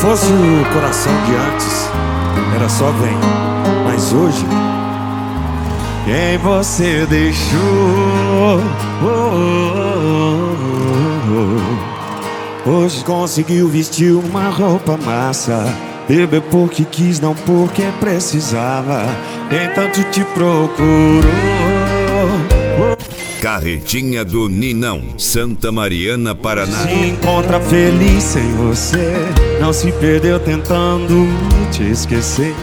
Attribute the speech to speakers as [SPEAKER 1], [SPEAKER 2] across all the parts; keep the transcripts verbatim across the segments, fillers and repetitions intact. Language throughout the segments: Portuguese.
[SPEAKER 1] fosse o coração de antes, era só vem. Mas hoje, quem você deixou? Oh, oh, oh, oh. Hoje conseguiu vestir uma roupa massa, beber porque quis, não porque precisava. Nem tanto te procurou.
[SPEAKER 2] Carretinha do Ninão, Santa Mariana, Paraná.
[SPEAKER 1] Se encontra feliz sem você, não se perdeu tentando te esquecer.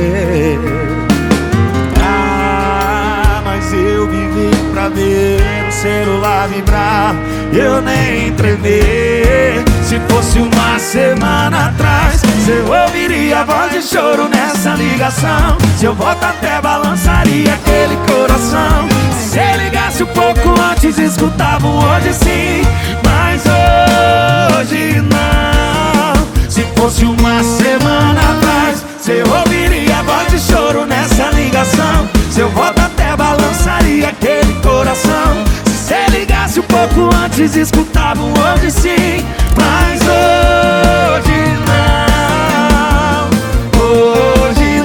[SPEAKER 1] Ah, mas eu vivi pra ver o celular vibrar, eu nem tremer. Se fosse uma semana atrás, eu ouviria a voz de choro nessa ligação. Seu voto até balançaria aquele coração. Se ligasse um pouco antes, escutava um hoje sim, mas hoje não. Se fosse uma semana atrás, você ouviria a voz de choro nessa ligação. Seu voto até balançaria aquele coração. Se você ligasse um pouco antes, escutava um hoje sim, mas hoje não. Hoje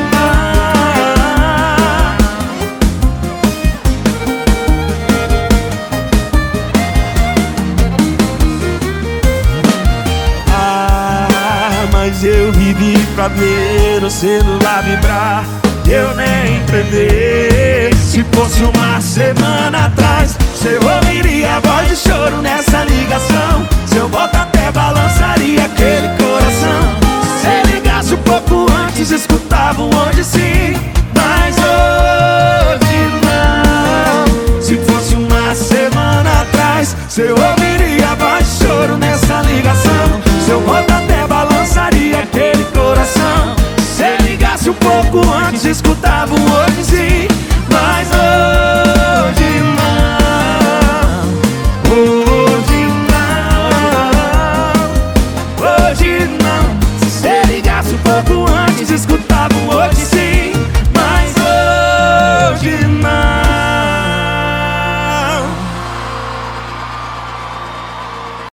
[SPEAKER 1] não. Ah, mas eu vivi pra ver o celular vibrar, eu nem tremer. Se fosse uma semana atrás, você ouviria a voz de choro nessa ligação. Seu voto até balançaria aquele coração. Se você ligasse um pouco antes, escutava um hoje sim, mas hoje não. Se fosse uma semana atrás, você ouviria a voz de choro nessa ligação. Seu voto até balançaria aquele coração. Se você ligasse um pouco antes, escutava um hoje sim,